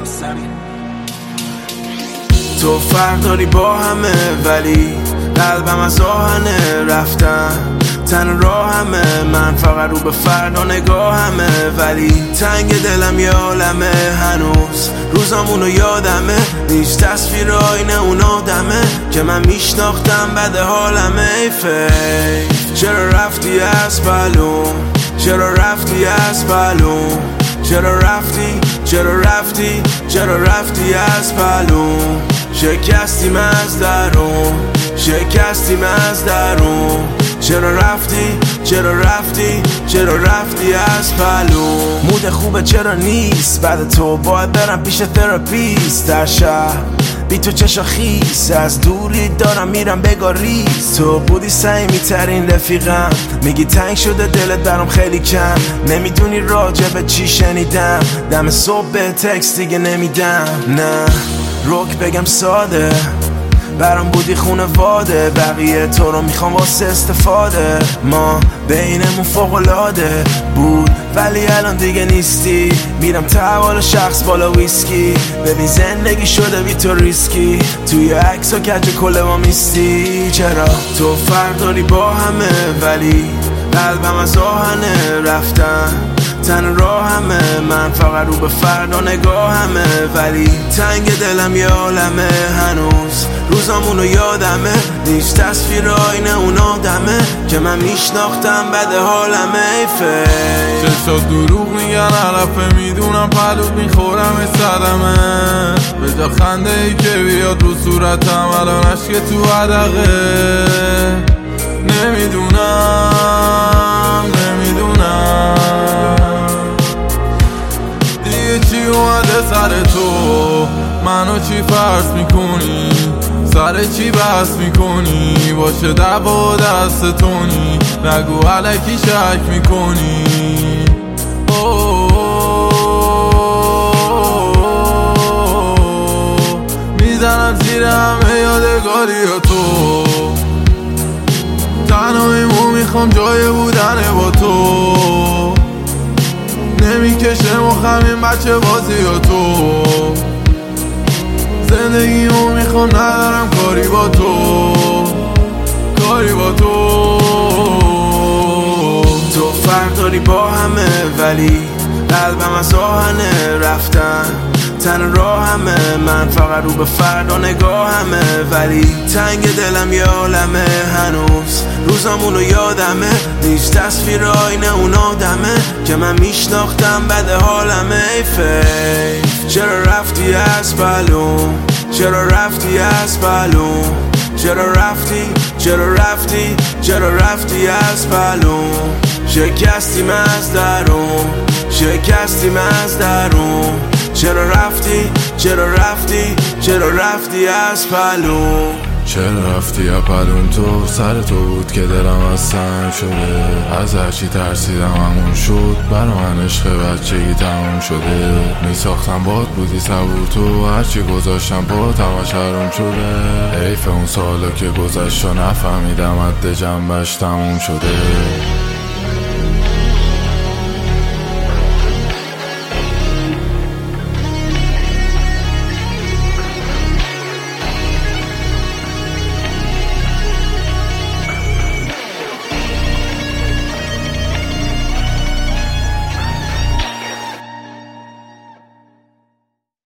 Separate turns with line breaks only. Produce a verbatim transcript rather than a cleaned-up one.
تو فرق داری با همه ولی قلبم از آهنه رفتن تن راه همه من فقط رو به فردا نگاه همه ولی تنگ دلم یه عالمه هنوز روزامونو یادمه نیست تصویر آینه اون آدمه که من میشناختم بد حالمه ای فیف چرا رفتی از پلوم چرا رفتی از پلوم چرا رفتی چرا رفتی چرا رفتی از پلوم شکستیم از درون شکستیم از درون چرا رفتی چرا رفتی چرا رفتی از پلو مود خوبه چرا نیست بعد تو باید برم پیش تراپیست در شهر بی تو چشا خیس از دوری دارم میرم بگاریز تو بودی صمیمی ترین رفیقم میگی تنگ شده دلت برام خیلی کم نمیدونی راجع به چی شنیدم دم صبح به تکست دیگه نمیدم نه روک بگم ساده برام بودی خونواده بقیه تو رو میخوام واسه استفاده ما بینمون فوق‌العاده بود ولی الان دیگه نیستی میرم تحوال شخص بالا ویسکی ببین زندگی شده بی تو ریسکی توی عکس و کج کل ما میستی چرا تو فرق داری با همه ولی قلبم از آهنه رفتن تن راه همه من فقط رو به فردا نگاه همه ولی تنگ دلم یه عالمه هنوز روزامونو یادمه نیست تصویر آینه اون آدمه که من میشناختم بد حالمه ای فیل
چشات دروغ میگن علفه میدونم پلوت میخورم صدمه به جا خنده ای که بیاد رو صورتم الان عشق تو عدقه نمیدونم نمیدونم دیگه چی اومده سر تو منو چی فرض میکنی سر چی بحث میکنی باشه دعوا دستتونی نگو علکی شک میکنی میزنم زیر همه یادگاری تو تنهاییمو میخوام جای بودن با تو نمیکشه مخم این بچه بازی با تو زندگیمو میخوام ندارم کاری با تو کاری با تو
تو فرق داری با همه ولی قلبم از آهنه رفتن تن راه همه من فقط رو به فردا نگاه همه ولی تنگ دلم یه عالمه هنوز روزامونو یادمه نیست تصویر آینه اون آدمه که من میشناختم بد حالمه ای فیف چرا رفتی از پلوم چرا رفتی از پلوم چرا رفتی چرا رفتی چرا رفتی از پلوم شکستیم از درون شکستیم از درون چرا رفتی چرا رفتی چرا رفتی از پلوم
چرا رفتی از پلوم تو سر تو بود که دلم از سنگ شده از هرچی ترسیدم همون شد برا من عشق بچگی تموم شده میساختم باد بودی صبور تو هرچی گذاشتم با تماش حروم شده حیف اون سالا که گذشت و نفهمیدم عد جنبش تموم شده